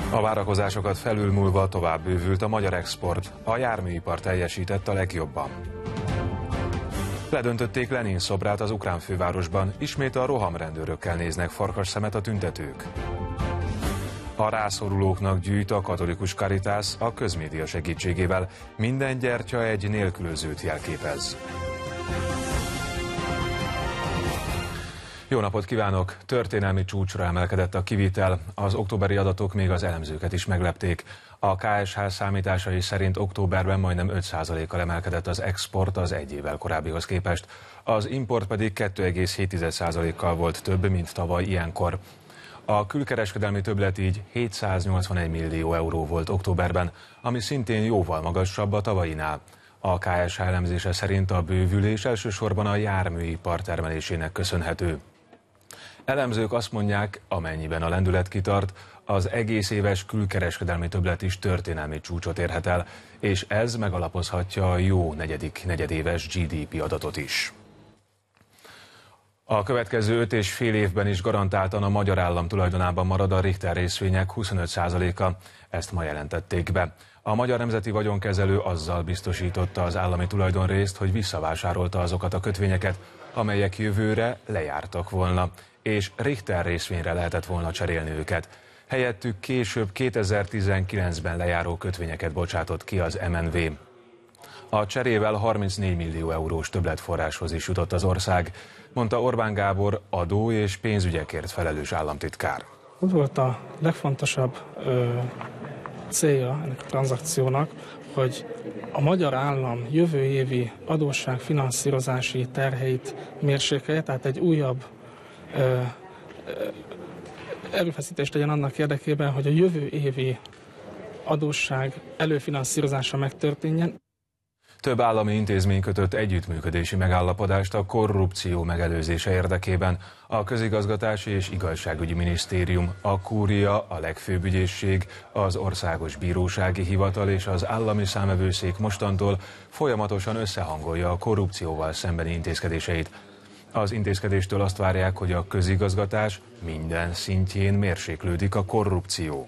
A várakozásokat felülmúlva tovább bővült a magyar export, a járműipar teljesített a legjobban. Ledöntötték Lenin szobrát az ukrán fővárosban, ismét a rohamrendőrökkel néznek farkasszemet a tüntetők. A rászorulóknak gyűjt a katolikus Caritas a közmédia segítségével, minden gyertya egy nélkülözőt jelképez. Jó napot kívánok! Történelmi csúcsra emelkedett a kivitel, az októberi adatok még az elemzőket is meglepték. A KSH számításai szerint októberben majdnem 5%-kal emelkedett az export az egy évvel korábbihoz képest, az import pedig 2,7%-kal volt több, mint tavaly ilyenkor. A külkereskedelmi többlet így 781 millió euró volt októberben, ami szintén jóval magasabb a tavalyinál. A KSH elemzése szerint a bővülés elsősorban a járműipar termelésének köszönhető. Elemzők azt mondják, amennyiben a lendület kitart, az egész éves külkereskedelmi többlet is történelmi csúcsot érhet el, és ez megalapozhatja a jó negyedik negyedéves GDP adatot is. A következő 5,5 évben is garantáltan a magyar állam tulajdonában marad a Richter részvények 25%-a, ezt ma jelentették be. A Magyar Nemzeti Vagyonkezelő azzal biztosította az állami tulajdonrészt, hogy visszavásárolta azokat a kötvényeket, amelyek jövőre lejártak volna, és Richter részvényre lehetett volna cserélni őket. Helyettük később 2019-ben lejáró kötvényeket bocsátott ki az MNV. A cserével 34 millió eurós többletforráshoz is jutott az ország, mondta Orbán Gábor, adó és pénzügyekért felelős államtitkár. Az volt a legfontosabb célja ennek a tranzakciónak, hogy a magyar állam jövő évi adósságfinanszírozási terheit mérsékelje, tehát egy újabb erőfeszítést legyen annak érdekében, hogy a jövő évi adósság előfinanszírozása megtörténjen. Több állami intézmény kötött együttműködési megállapodást a korrupció megelőzése érdekében. A Közigazgatási és Igazságügyi Minisztérium, a Kúria, a Legfőbb Ügyészség, az Országos Bírósági Hivatal és az Állami Számvevőszék mostantól folyamatosan összehangolja a korrupcióval szembeni intézkedéseit. Az intézkedéstől azt várják, hogy a közigazgatás minden szintjén mérséklődik a korrupció.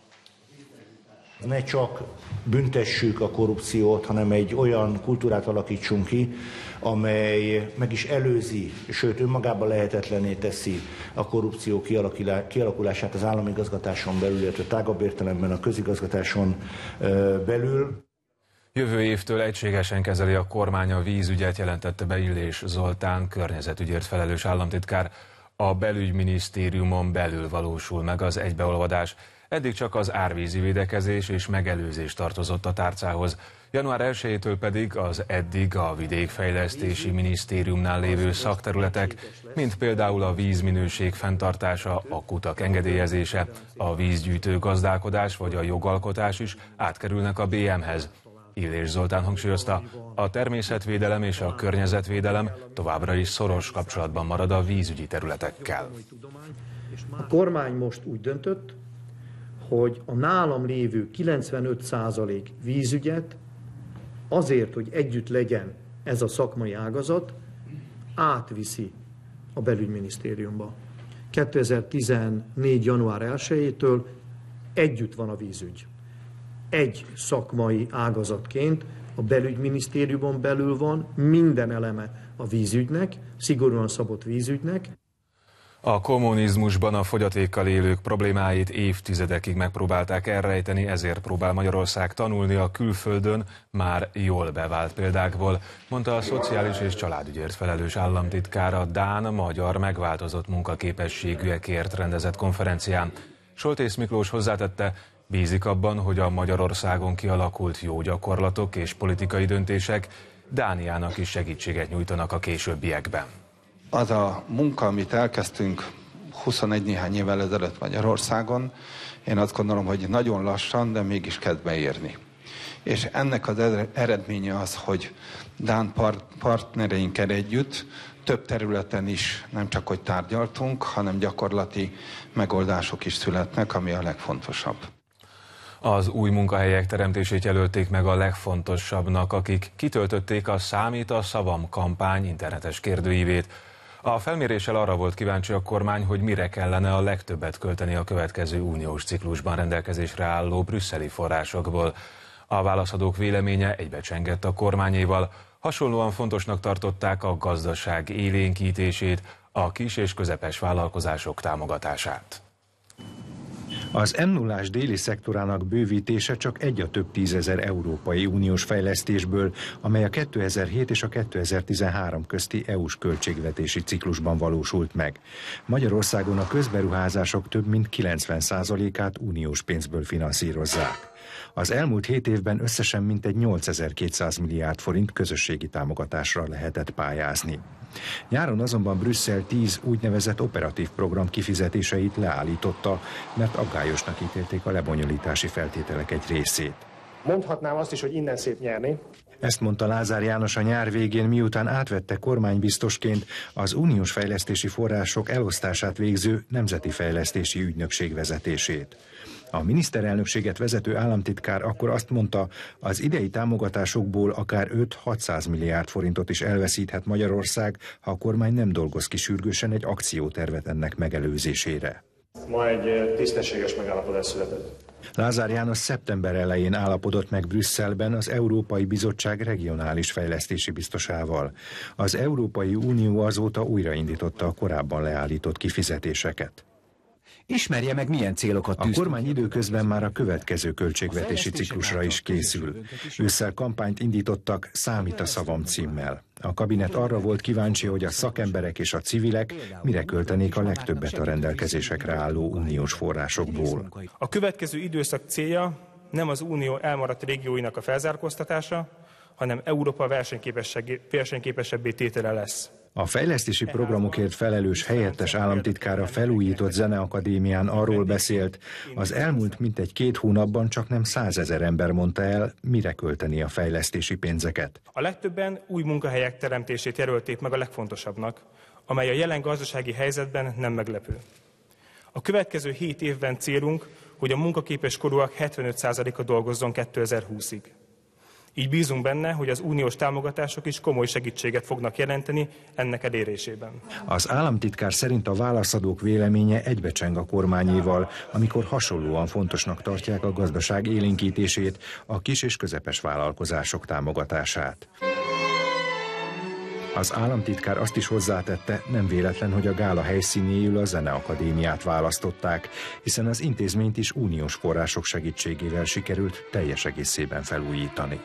Ne csak büntessük a korrupciót, hanem egy olyan kultúrát alakítsunk ki, amely meg is előzi, sőt önmagában lehetetlenné teszi a korrupció kialakulását az államigazgatáson belül, illetve tágabb értelemben a közigazgatáson belül. Jövő évtől egységesen kezeli a kormány a vízügyet, jelentette be Illés Zoltán, környezetügyért felelős államtitkár. A belügyminisztériumon belül valósul meg az egybeolvadás. Eddig csak az árvízi védekezés és megelőzés tartozott a tárcához. Január 1-től pedig az eddig a Vidékfejlesztési Minisztériumnál lévő szakterületek, mint például a vízminőség fenntartása, a kutak engedélyezése, a vízgyűjtő gazdálkodás vagy a jogalkotás is átkerülnek a BM-hez. Illés Zoltán hangsúlyozta, a természetvédelem és a környezetvédelem továbbra is szoros kapcsolatban marad a vízügyi területekkel. A kormány most úgy döntött, hogy a nálam lévő 95% vízügyet azért, hogy együtt legyen ez a szakmai ágazat, átviszi a belügyminisztériumba. 2014. január 1-től együtt van a vízügy. Egy szakmai ágazatként a belügyminisztériumon belül van minden eleme a vízügynek, szigorúan szabott vízügynek. A kommunizmusban a fogyatékkal élők problémáit évtizedekig megpróbálták elrejteni, ezért próbál Magyarország tanulni a külföldön már jól bevált példákból, mondta a szociális és családügyért felelős államtitkár a dán-magyar megváltozott munkaképességűekért rendezett konferencián. Soltész Miklós hozzátette, bízik abban, hogy a Magyarországon kialakult jó gyakorlatok és politikai döntések Dániának is segítséget nyújtanak a későbbiekben. Az a munka, amit elkezdtünk 21 néhány évvel ezelőtt Magyarországon, én azt gondolom, hogy nagyon lassan, de mégis kezd beérni. És ennek az eredménye az, hogy dán partnereinkkel együtt több területen is nem csak hogy tárgyaltunk, hanem gyakorlati megoldások is születnek, ami a legfontosabb. Az új munkahelyek teremtését jelölték meg a legfontosabbnak, akik kitöltötték a Számít a szavam kampány internetes kérdőívét. A felméréssel arra volt kíváncsi a kormány, hogy mire kellene a legtöbbet költeni a következő uniós ciklusban rendelkezésre álló brüsszeli forrásokból. A válaszadók véleménye egybecsengett a kormányéval, hasonlóan fontosnak tartották a gazdaság élénkítését, a kis és közepes vállalkozások támogatását. Az M0-ás déli szektorának bővítése csak egy a több tízezer Európai Uniós fejlesztésből, amely a 2007 és a 2013 közti EU-s költségvetési ciklusban valósult meg. Magyarországon a közberuházások több mint 90%-át uniós pénzből finanszírozzák. Az elmúlt 7 évben összesen mintegy 8200 milliárd forint közösségi támogatásra lehetett pályázni. Nyáron azonban Brüsszel 10 úgynevezett operatív program kifizetéseit leállította, mert aggályosnak ítélték a lebonyolítási feltételek egy részét. Mondhatnám azt is, hogy innen szép nyerni. Ezt mondta Lázár János a nyár végén, miután átvette kormánybiztosként az uniós fejlesztési források elosztását végző Nemzeti Fejlesztési Ügynökség vezetését. A miniszterelnökséget vezető államtitkár akkor azt mondta, az idei támogatásokból akár 5-600 milliárd forintot is elveszíthet Magyarország, ha a kormány nem dolgoz ki sürgősen egy akciótervet ennek megelőzésére. Ma egy tisztességes megállapodás született. Lázár János szeptember elején állapodott meg Brüsszelben az Európai Bizottság regionális fejlesztési biztosával. Az Európai Unió azóta újraindította a korábban leállított kifizetéseket. Ismerje meg, milyen célokat tűztünk. A kormány időközben már a következő költségvetési ciklusra is készül. Ősszel kampányt indítottak Számít a szavam címmel. A kabinet arra volt kíváncsi, hogy a szakemberek és a civilek mire költenék a legtöbbet a rendelkezésekre álló uniós forrásokból. A következő időszak célja nem az unió elmaradt régióinak a felzárkóztatása, hanem Európa versenyképesebbé tétele lesz. A fejlesztési programokért felelős helyettes államtitkára felújított zeneakadémián arról beszélt, az elmúlt mintegy 2 hónapban csak nem 100 000 ember mondta el, mire költeni a fejlesztési pénzeket. A legtöbben új munkahelyek teremtését jelölték meg a legfontosabbnak, amely a jelen gazdasági helyzetben nem meglepő. A következő 7 évben célunk, hogy a munkaképes korúak 75%-a dolgozzon 2020-ig. Így bízunk benne, hogy az uniós támogatások is komoly segítséget fognak jelenteni ennek elérésében. Az államtitkár szerint a válaszadók véleménye egybecseng a kormányéval, amikor hasonlóan fontosnak tartják a gazdaság élénkítését, a kis és közepes vállalkozások támogatását. Az államtitkár azt is hozzátette, nem véletlen, hogy a gála helyszínéül a Zeneakadémiát választották, hiszen az intézményt is uniós források segítségével sikerült teljes egészében felújítani.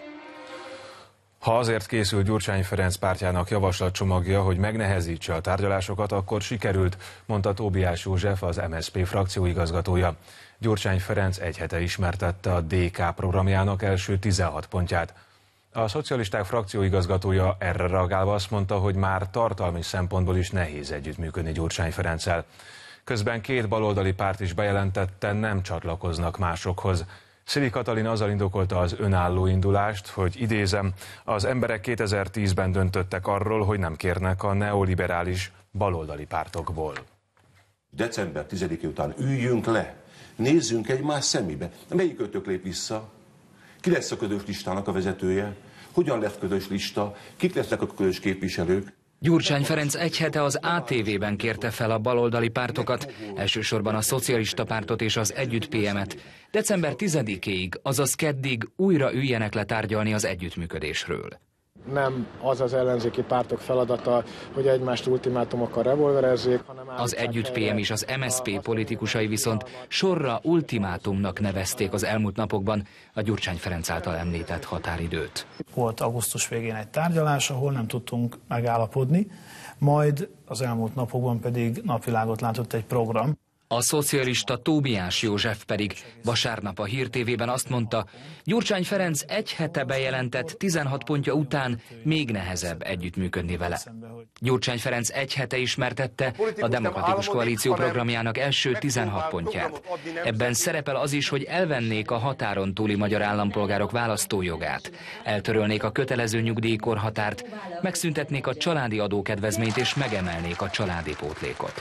Ha azért készül Gyurcsány Ferenc pártjának javaslatcsomagja, hogy megnehezítse a tárgyalásokat, akkor sikerült, mondta Tóbiás József, az MSZP frakcióigazgatója. Gyurcsány Ferenc egy hete ismertette a DK programjának első 16 pontját. A szocialisták frakcióigazgatója erre reagálva azt mondta, hogy már tartalmi szempontból is nehéz együttműködni Gyurcsány Ferenccel. Közben 2 baloldali párt is bejelentette, nem csatlakoznak másokhoz. Szili Katalin azzal indokolta az önálló indulást, hogy idézem, az emberek 2010-ben döntöttek arról, hogy nem kérnek a neoliberális baloldali pártokból. December 10-e után üljünk le, nézzünk egymás szemébe. Melyik ötök lép vissza? Ki lesz a közös listának a vezetője? Hogyan lesz közös lista? Kik lesznek a közös képviselők? Gyurcsány Ferenc egy hete az ATV-ben kérte fel a baloldali pártokat, elsősorban a Szocialista Pártot és az Együtt PM-et. December 10-éig, azaz keddig újra üljenek le tárgyalni az együttműködésről. Nem az az ellenzéki pártok feladata, hogy egymást ultimátumokkal revolverezzék, hanem... Az Együtt PM és az MSZP politikusai viszont sorra ultimátumnak nevezték az elmúlt napokban a Gyurcsány Ferenc által említett határidőt. Volt augusztus végén egy tárgyalás, ahol nem tudtunk megállapodni, majd az elmúlt napokban pedig napvilágot látott egy program. A szocialista Tóbiás József pedig vasárnap a Hír TV-ben azt mondta, Gyurcsány Ferenc egy hete bejelentett 16 pontja után még nehezebb együttműködni vele. Gyurcsány Ferenc egy hete ismertette a Demokratikus Koalíció programjának első 16 pontját. Ebben szerepel az is, hogy elvennék a határon túli magyar állampolgárok választójogát, eltörölnék a kötelező nyugdíjkorhatárt, megszüntetnék a családi adókedvezményt és megemelnék a családi pótlékot.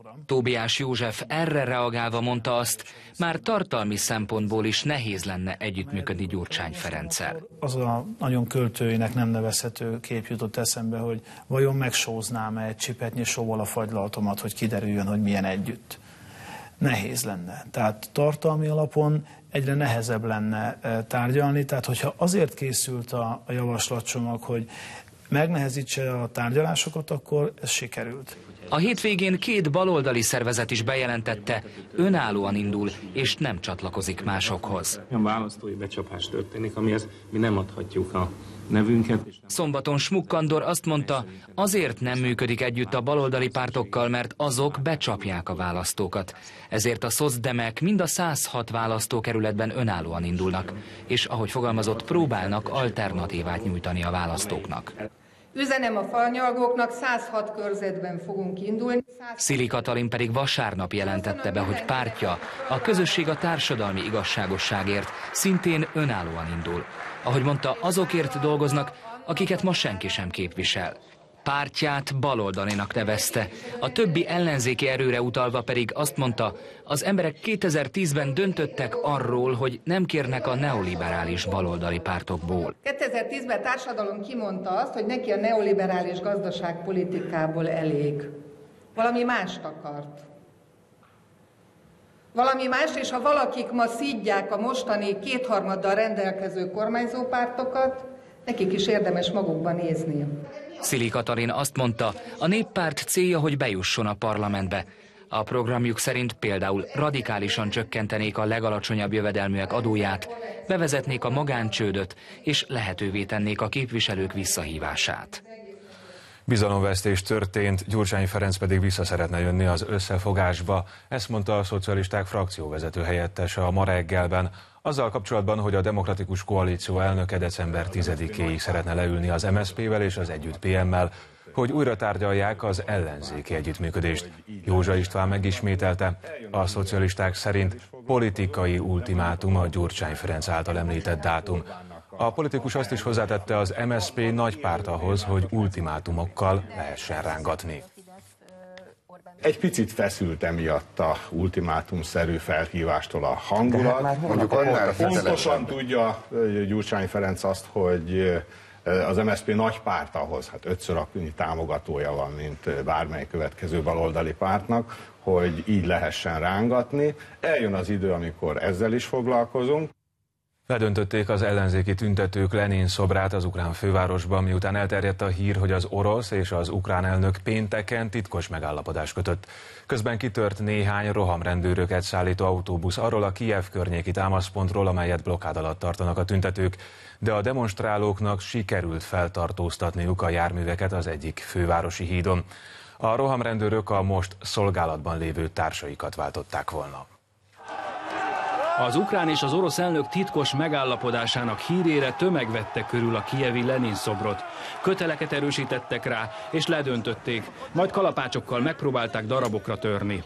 Tóbiás József erre reagálva mondta azt, már tartalmi szempontból is nehéz lenne együttműködni Gyurcsány Ferenccel. Az a nagyon költőinek nem nevezhető kép jutott eszembe, hogy vajon megsóznám-e egy csipetnyi sóval a fagylaltomat, hogy kiderüljön, hogy milyen együtt. Nehéz lenne. Tehát tartalmi alapon egyre nehezebb lenne tárgyalni, tehát hogyha azért készült a javaslatcsomag, hogy megnehezítse a tárgyalásokat, akkor ez sikerült. A hétvégén 2 baloldali szervezet is bejelentette, önállóan indul, és nem csatlakozik másokhoz. A választói becsapás történik, amihez mi nem adhatjuk a nevünket. Szombaton Schmuck Andor azt mondta, azért nem működik együtt a baloldali pártokkal, mert azok becsapják a választókat. Ezért a szocdemek mind a 106 választókerületben önállóan indulnak, és ahogy fogalmazott, próbálnak alternatívát nyújtani a választóknak. Üzenem a falnyalgóknak, 106 körzetben fogunk indulni. Szili Katalin pedig vasárnap jelentette be, hogy pártja, a Közösség a társadalmi igazságosságért szintén önállóan indul. Ahogy mondta, azokért dolgoznak, akiket ma senki sem képvisel. Pártját baloldalinak nevezte, a többi ellenzéki erőre utalva pedig azt mondta, az emberek 2010-ben döntöttek arról, hogy nem kérnek a neoliberális baloldali pártokból. 2010-ben a társadalom kimondta azt, hogy neki a neoliberális gazdaságpolitikából elég. Valami mást akart. Valami más, és ha valakik ma szídják a mostani 2/3 rendelkező kormányzópártokat, nekik is érdemes magukban nézni. Szili Katalin azt mondta, a néppárt célja, hogy bejusson a parlamentbe. A programjuk szerint például radikálisan csökkentenék a legalacsonyabb jövedelműek adóját, bevezetnék a magáncsődöt, és lehetővé tennék a képviselők visszahívását. Bizalomvesztés történt, Gyurcsány Ferenc pedig vissza szeretne jönni az összefogásba. Ezt mondta a szocialisták frakcióvezető helyettese a Ma reggelben, azzal kapcsolatban, hogy a Demokratikus Koalíció elnöke december 10-éig szeretne leülni az MSZP-vel és az Együtt PM-mel, hogy újra tárgyalják az ellenzéki együttműködést. Józsa István megismételte, a szocialisták szerint politikai ultimátum a Gyurcsány Ferenc által említett dátum. A politikus azt is hozzátette, az MSZP nagy párt ahhoz, hogy ultimátumokkal lehessen rángatni. Egy picit feszült emiatt a ultimátumszerű felhívástól a hangulat. Mondjuk annál pontosan tudja Gyurcsány Ferenc azt, hogy az MSZP nagy párt ahhoz, hát 5-ször annyi támogatója van, mint bármely következő baloldali pártnak, hogy így lehessen rángatni. Eljön az idő, amikor ezzel is foglalkozunk. Ledöntötték az ellenzéki tüntetők Lenin szobrát az ukrán fővárosban, miután elterjedt a hír, hogy az orosz és az ukrán elnök pénteken titkos megállapodást kötött. Közben kitört néhány rohamrendőröket szállító autóbusz arról a Kijev környéki támaszpontról, amelyet blokkád alatt tartanak a tüntetők, de a demonstrálóknak sikerült feltartóztatniuk a járműveket az egyik fővárosi hídon. A rohamrendőrök a most szolgálatban lévő társaikat váltották volna. Az ukrán és az orosz elnök titkos megállapodásának hírére tömeg vette körül a kijevi Lenin szobrot. Köteleket erősítettek rá, és ledöntötték, majd kalapácsokkal megpróbálták darabokra törni.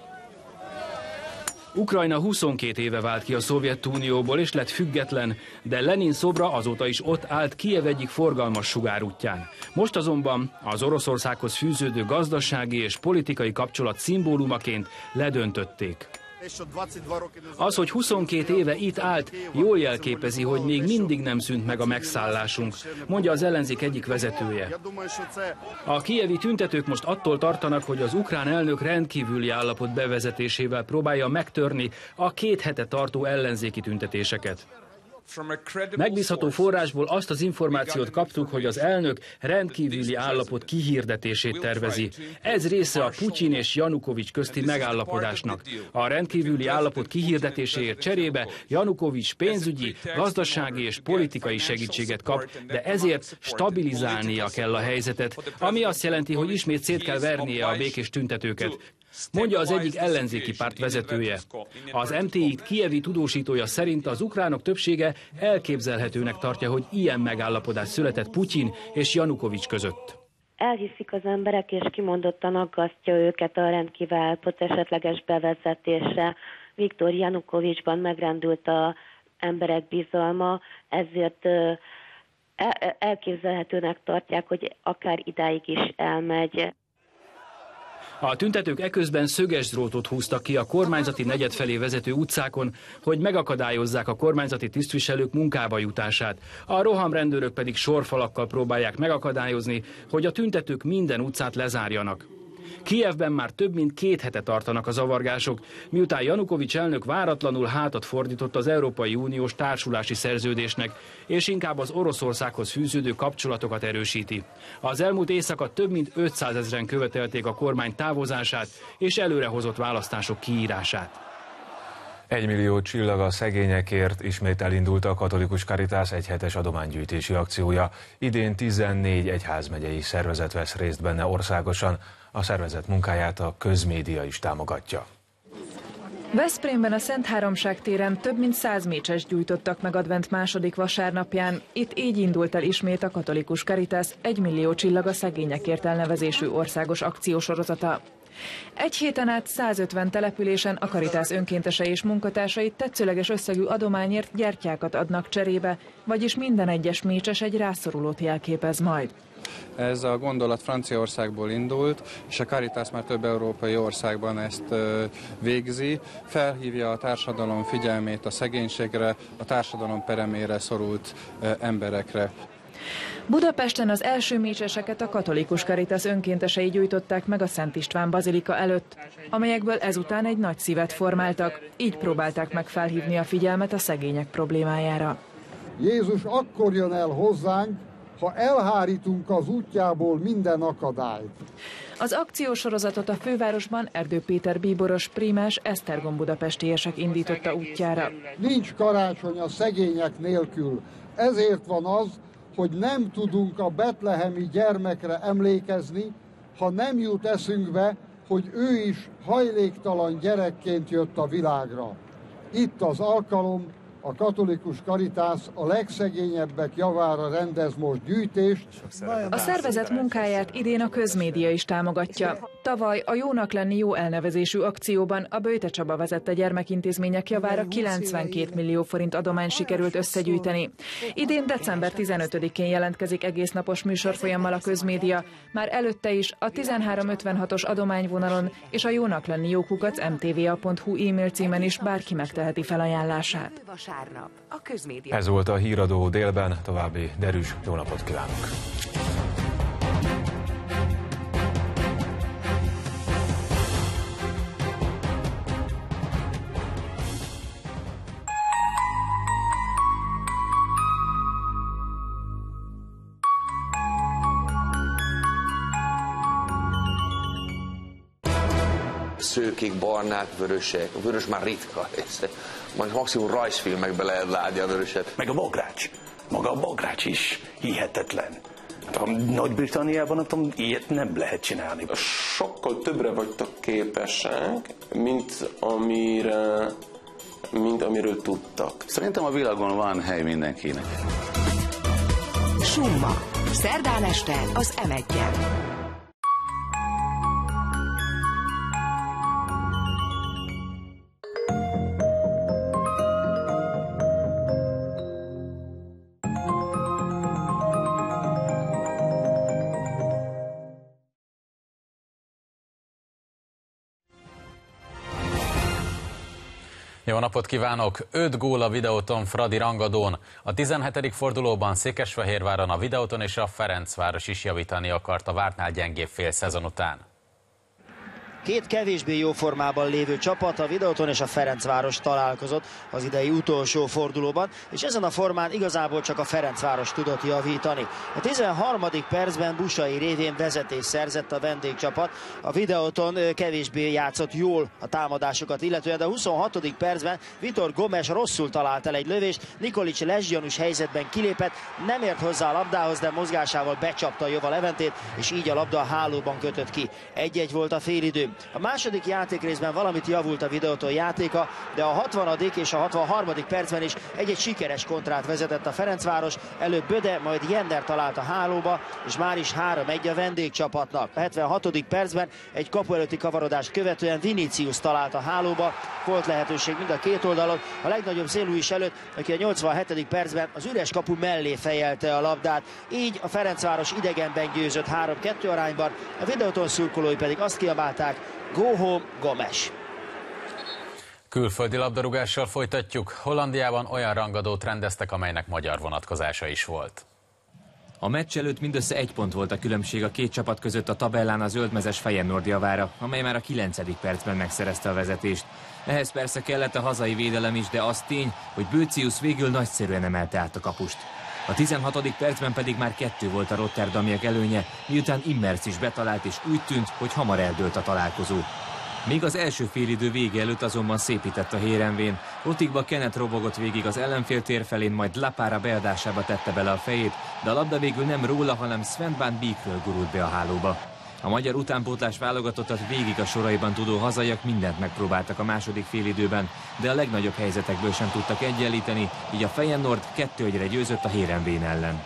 Ukrajna 22 éve vált ki a Szovjetunióból és lett független, de Lenin szobra azóta is ott állt Kijev egyik forgalmas sugárútján. Most azonban az Oroszországhoz fűződő gazdasági és politikai kapcsolat szimbólumaként ledöntötték. Az, hogy 22 éve itt állt, jól jelképezi, hogy még mindig nem szűnt meg a megszállásunk, mondja az ellenzék egyik vezetője. A kijevi tüntetők most attól tartanak, hogy az ukrán elnök rendkívüli állapot bevezetésével próbálja megtörni a 2 hete tartó ellenzéki tüntetéseket. Megbízható forrásból azt az információt kaptuk, hogy az elnök rendkívüli állapot kihirdetését tervezi. Ez része a Putyin és Janukovics közti megállapodásnak. A rendkívüli állapot kihirdetéséért cserébe Janukovics pénzügyi, gazdasági és politikai segítséget kap, de ezért stabilizálnia kell a helyzetet, ami azt jelenti, hogy ismét szét kell vernie a békés tüntetőket, mondja az egyik ellenzéki párt vezetője. Az MTI kijevi tudósítója szerint az ukránok többsége elképzelhetőnek tartja, hogy ilyen megállapodás született Putyin és Janukovics között. Elhiszik az emberek, és kimondottan aggasztja őket a rendkívüli állapot esetleges bevezetése. Viktor Janukovicsban megrendült az emberek bizalma, ezért elképzelhetőnek tartják, hogy akár idáig is elmegy. A tüntetők eközben szöges drótot húztak ki a kormányzati negyed felé vezető utcákon, hogy megakadályozzák a kormányzati tisztviselők munkába jutását. A rohamrendőrök pedig sorfalakkal próbálják megakadályozni, hogy a tüntetők minden utcát lezárjanak. Kijevben már több mint 2 hete tartanak a zavargások, miután Janukovics elnök váratlanul hátat fordított az Európai Uniós társulási szerződésnek, és inkább az Oroszországhoz fűződő kapcsolatokat erősíti. Az elmúlt éjszaka több mint 500 000-en követelték a kormány távozását és előrehozott választások kiírását. 1 millió csillag a szegényekért ismét elindult a Katolikus Caritas egyhetes adománygyűjtési akciója. Idén 14 egyházmegyei szervezet vesz részt benne országosan. A szervezet munkáját a közmédia is támogatja. Veszprémben a Szent Háromság téren több mint 100 mécsest gyújtottak meg advent második vasárnapján. Itt így indult el ismét a Katolikus Caritas 1 millió csillag a szegényekért elnevezésű országos akciósorozata. Egy héten át 150 településen a Caritas önkéntesei és munkatársai tetszőleges összegű adományért gyertyákat adnak cserébe, vagyis minden egyes mécses egy rászorulót jelképez majd. Ez a gondolat Franciaországból indult, és a Caritas már több európai országban ezt végzi. Felhívja a társadalom figyelmét a szegénységre, a társadalom peremére szorult emberekre. Budapesten az első mécseseket a Katolikus Caritas önkéntesei gyújtották meg a Szent István bazilika előtt, amelyekből ezután egy nagy szívet formáltak, így próbálták meg felhívni a figyelmet a szegények problémájára. Jézus akkor jön el hozzánk, ha elhárítunk az útjából minden akadályt. Az akciósorozatot a fővárosban Erdő Péter bíboros prímás Esztergom budapestiesek indította útjára. Nincs karácsony a szegények nélkül, ezért van az, hogy nem tudunk a betlehemi gyermekre emlékezni, ha nem jut eszünkbe, hogy ő is hajléktalan gyerekként jött a világra. Itt az alkalom, a Katolikus Caritas a legszegényebbek javára rendez most gyűjtést. A szervezet munkáját idén a közmédia is támogatja. Tavaly a Jónak lenni jó elnevezésű akcióban a Böjte Csaba vezette gyermekintézmények javára 92 millió forint adományt sikerült összegyűjteni. Idén december 15-én jelentkezik egésznapos műsorfolyammal a közmédia, már előtte is a 1356-os adományvonalon és a jónak lenni jó@mtva.hu e-mail címen is bárki megteheti felajánlását. Ez volt a Híradó délben, további derűs jó napot kívánok! Szőkék, barnák, vörösek. A vörös már ritka. Majd maximum rajzfilmekbe lehet látni a vöröset. Meg a bogrács. Maga a bogrács is hihetetlen. A Nagy-Britanniában ilyet nem lehet csinálni. Sokkal többre vagytok képesek, mint amiről tudtak. Szerintem a világon van hely mindenkinek. Summa. Szerdán este az M1-en. Jó napot kívánok! 5 gól a Videóton Fradi rangadón. A 17. fordulóban Székesfehérváron a Videóton és a Ferencváros is javítani akart a vártnál gyengébb félszezon után. Két kevésbé jó formában lévő csapat, a Videóton és a Ferencváros találkozott az idei utolsó fordulóban, és ezen a formán igazából csak a Ferencváros tudott javítani. A 13. percben Busai révén vezetés szerzett a vendégcsapat, a Videóton kevésbé játszott jól a támadásokat illetően, de a 26. percben Vitor Gomes rosszul talált el egy lövést, Nikolic lezsgyanús helyzetben kilépett, nem ért hozzá a labdához, de mozgásával becsapta Jova Leventét, és így a labda a hálóban kötött ki. 1-1 volt a félidő. A második játékrészben valamit javult a Videoton játéka, de a 60. és a 63. percben is egy sikeres kontrát vezetett a Ferencváros. Előbb Böde, majd Jenner talált a hálóba, és már is 3-1 a vendégcsapatnak. A 76. percben egy kapu előtti kavarodást követően Vinicius talált a hálóba. Volt lehetőség mind a két oldalon. A legnagyobb Zéluis előtt, aki a 87. percben az üres kapu mellé fejelte a labdát. Így a Ferencváros idegenben győzött 3-2 arányban. A Videoton szurkolói pedig azt kiabálták: Go home, Gomes! Külföldi labdarúgással folytatjuk. Hollandiában olyan rangadót rendeztek, amelynek magyar vonatkozása is volt. A meccs előtt mindössze 1 pont volt a különbség a két csapat között a tabellán a zöldmezes Feyenoord javára, amely már a 9. percben megszerezte a vezetést. Ehhez persze kellett a hazai védelem is, de az tény, hogy Bőcius végül nagyszerűen emelte át a kapust. A 16. percben pedig már 2 volt a rotterdamiak előnye, miután Immers is betalált, és úgy tűnt, hogy hamar eldőlt a találkozó. Még az első félidő vége előtt azonban szépített a Heerenveen. Rotikba Kenneth robogott végig az ellenfél tér felén, majd Lapára beadásába tette bele a fejét, de a labda végül nem róla, hanem Sven van Beekről gurult be a hálóba. A magyar utánpótlás válogatottat végig a soraiban tudó hazaiak mindent megpróbáltak a második félidőben, de a legnagyobb helyzetekből sem tudtak egyenlíteni, így a Feyenoord 2-1-re győzött a Heerenveen ellen.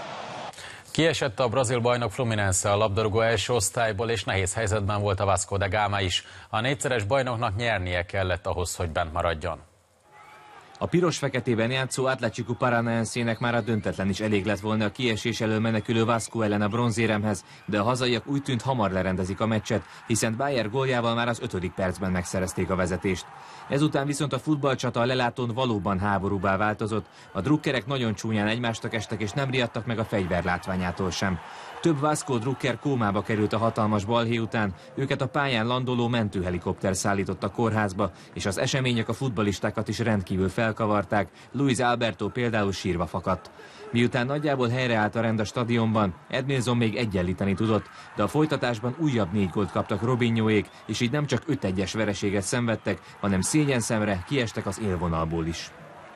Kiesett a brazil bajnok Fluminense a labdarúgó első osztályból, és nehéz helyzetben volt a Vasco da Gama is. A 4-szeres bajnoknak nyernie kellett ahhoz, hogy bent maradjon. A piros-feketében játszó Atlético Paranaensének már a döntetlen is elég lett volna a kiesés elől menekülő Vasco ellen a bronzéremhez, de a hazaiak úgy tűnt hamar lerendezik a meccset, hiszen Bayer góljával már az 5. percben megszerezték a vezetést. Ezután viszont a futballcsata a lelátón valóban háborúbbá változott, a drukkerek nagyon csúnyán egymástak estek, és nem riadtak meg a fegyver látványától sem. Több Vasco drukker kómába került a hatalmas balhé után, őket a pályán landoló mentőhelikopter szállított a kórházba, és az események a futballistákat is rendkívül felkavarták, Luis Alberto például sírva fakadt. Miután nagyjából helyreállt a rend a stadionban, Edmilson még egyenlíteni tudott, de a folytatásban újabb 4 gólt kaptak Robinhoék, és így nem csak 5-1-es vereséget szenvedtek, hanem szégyen szemre kiestek az élvonalból is.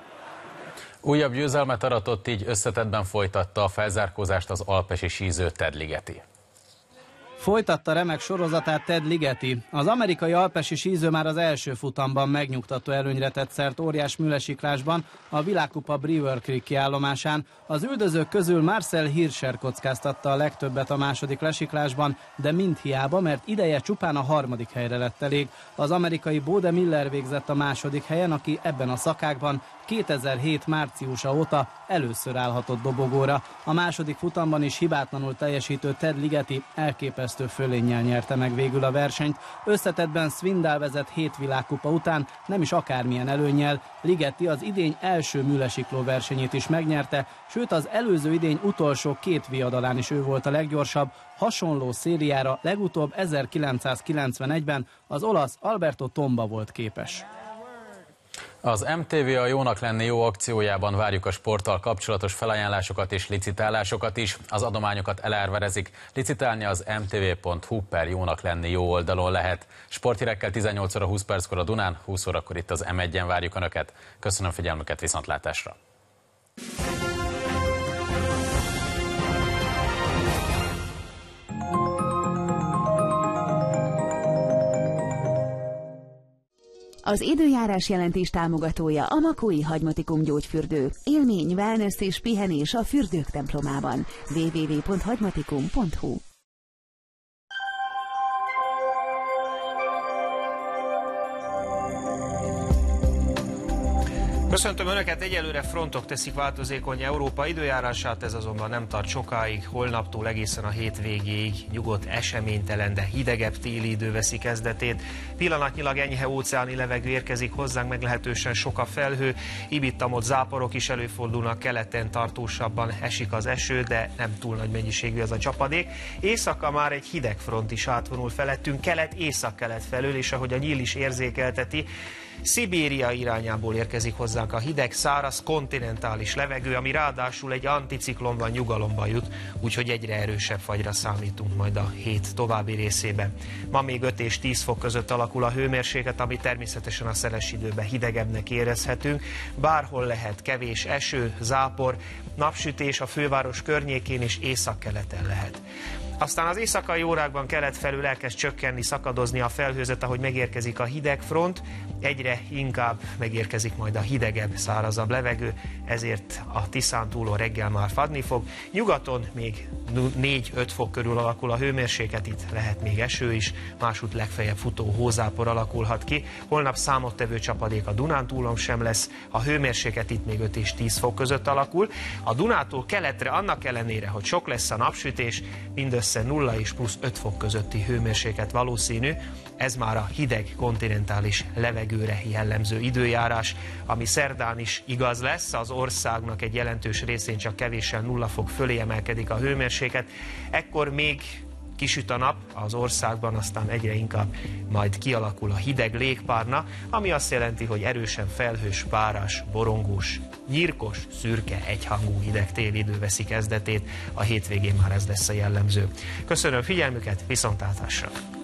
Újabb győzelmet aratott, így összetettben folytatta a felzárkózást az alpesi síző Ted Ligeti. Folytatta remek sorozatát Ted Ligeti. Az amerikai alpesi síző már az első futamban megnyugtató előnyre tett szert óriás műlesiklásban a világkupa Brewer Creek kiállomásán. Az üldözők közül Marcel Hirscher kockáztatta a legtöbbet a második lesiklásban, de mind hiába, mert ideje csupán a 3. helyre lett elég. Az amerikai Bode Miller végzett a második helyen, aki ebben a szakákban 2007 márciusa óta először állhatott dobogóra. A második futamban is hibátlanul teljesítő Ted Ligeti elképesztő fölénnyel nyerte meg végül a versenyt. Összetettben Swindal vezet 7 világkupa után, nem is akármilyen előnnyel. Ligeti az idény első műlesikló versenyét is megnyerte, sőt az előző idény utolsó 2 viadalán is ő volt a leggyorsabb. Hasonló szériára legutóbb 1991-ben az olasz Alberto Tomba volt képes. Az MTV a Jónak lenni jó akciójában várjuk a sporttal kapcsolatos felajánlásokat és licitálásokat is. Az adományokat elárverezik. Licitálni az mtv.hu/jónak lenni jó oldalon lehet. Sporthírekkel 18 óra 20 perckor a Dunán, 20 órakor itt az M1-en várjuk Önöket. Köszönöm figyelmüket, viszontlátásra! Az időjárás jelentés támogatója a Makói Hagymatikum gyógyfürdő. Élmény, wellness és pihenés a fürdők templomában. www.hagymatikum.hu. Köszöntöm Önöket, egyelőre frontok teszik változékony Európa időjárását, ez azonban nem tart sokáig, holnaptól egészen a hétvégéig nyugodt, eseménytelen, de hidegebb téli idő veszi kezdetét. Pillanatnyilag enyhe óceáni levegő érkezik hozzánk, meglehetősen sok a felhő, ibittamott záporok is előfordulnak, keleten tartósabban esik az eső, de nem túl nagy mennyiségű az a csapadék. Éjszaka már egy hideg front is átvonul felettünk, kelet-észak-kelet felől, és ahogy a nyíl is érzékelteti, Szibéria irányából érkezik hozzánk a hideg, száraz, kontinentális levegő, ami ráadásul egy anticiklonban nyugalomba jut, úgyhogy egyre erősebb fagyra számítunk majd a hét további részében. Ma még 5 és 10 fok között alakul a hőmérséklet, ami természetesen a szeles időben hidegebbnek érezhetünk. Bárhol lehet kevés eső, zápor, napsütés a főváros környékén és északkeleten lehet. Aztán az éjszakai órákban kelet felül elkezd csökkenni, szakadozni a felhőzet, ahogy megérkezik a hideg front, egyre inkább megérkezik majd a hidegebb, szárazabb levegő, ezért a Tiszántúlon reggel már fagyni fog. Nyugaton még 4-5 fok körül alakul a hőmérséklet, itt lehet még eső is, másút legfeljebb futó hózápor alakulhat ki. Holnap számottevő csapadék a Dunántúlon sem lesz, a hőmérséklet itt még 5 és 10 fok között alakul. A Dunától keletre annak ellenére, hogy sok lesz a napsütés, mindössze 0 és plusz 5 fok közötti hőmérséklet valószínű. Ez már a hideg kontinentális levegőre jellemző időjárás, ami szerdán is igaz lesz. Az országnak egy jelentős részén csak kevéssel 0 fok fölé emelkedik a hőmérséklet. Ekkor még kisüt a nap az országban, aztán egyre inkább majd kialakul a hideg légpárna, ami azt jelenti, hogy erősen felhős, párás, borongós, nyírkos, szürke, egyhangú hideg télidő veszi kezdetét. A hétvégén már ez lesz a jellemző. Köszönöm figyelmüket, viszontlátásra!